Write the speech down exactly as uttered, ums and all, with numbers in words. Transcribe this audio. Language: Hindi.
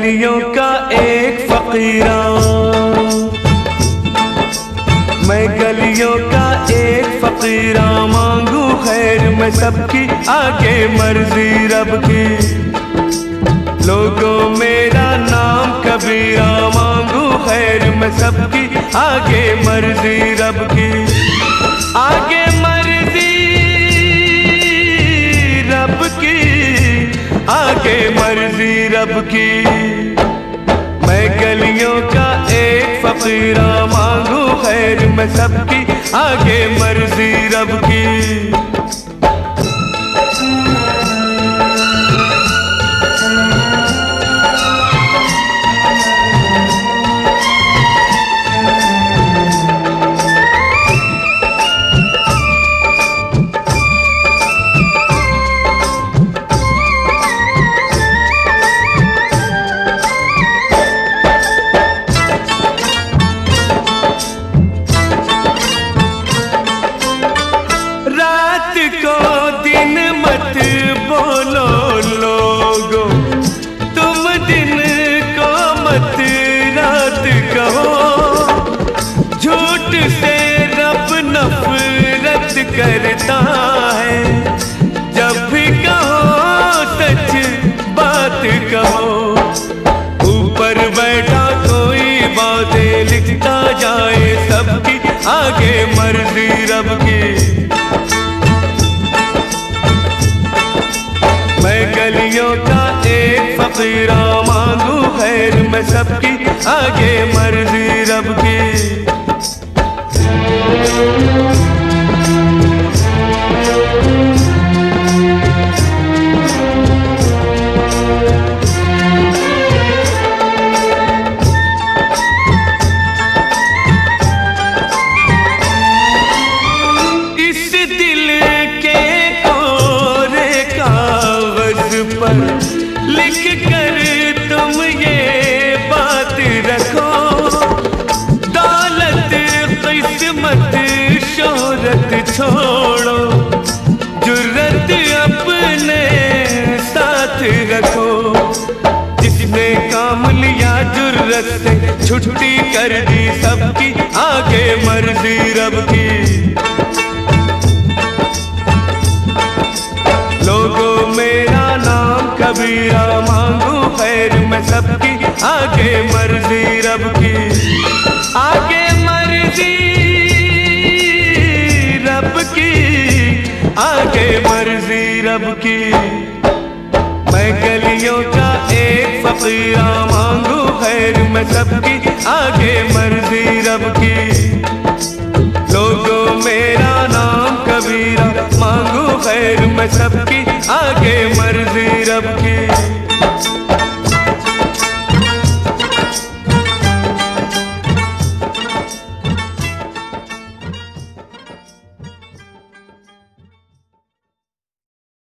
गलियों का एक फकीरा, मैं गलियों का एक फकीरा, मांगू खैर मैं सबकी आगे मर्जी रब की। लोगों मेरा नाम कबीरा, मांगू खैर मैं सबकी आगे मर्जी रब की। आगे मर्जी रब की, आगे मर्जी रब की। मैं गलियों का एक फकीरा, मांगू खैर मैं सबकी आगे मर्जी रब की। को दिन मत बोलो लोगो, तुम दिन को मत रात कहो। झूठ से रब नफरत करता है, जब भी कहो सच बात कहो। ऊपर बैठा कोई बातें लिखता जाए, सबकी आगे मर्जी रब की। मैं गलियों का एक फकीरा, मांगू खैर मैं सबकी आगे मर्जी रब की। इस दिल के कोरे कागज पर लिख कर तुम ये बात रखो। दौलत किस्मत शोहरत छोड़ो, जुर्रत अपने साथ रखो। जिसने काम लिया जुर्रत से, छुट्टी कर दी सबकी आगे मर्जी रब की। लोगों मेरा नाम कबीरा, मांगू खैर मैं सबकी आगे मर्जी रब की। आगे मर्जी रब की, आगे मर्जी रब की। मैं गलियों का एक फकीरा, मांगू खैर मैं सबकी आगे मर्जी रब की। लोगों मेरा नाम कबीरा, मांगू खैर मैं सबकी आगे मर्जी रब की।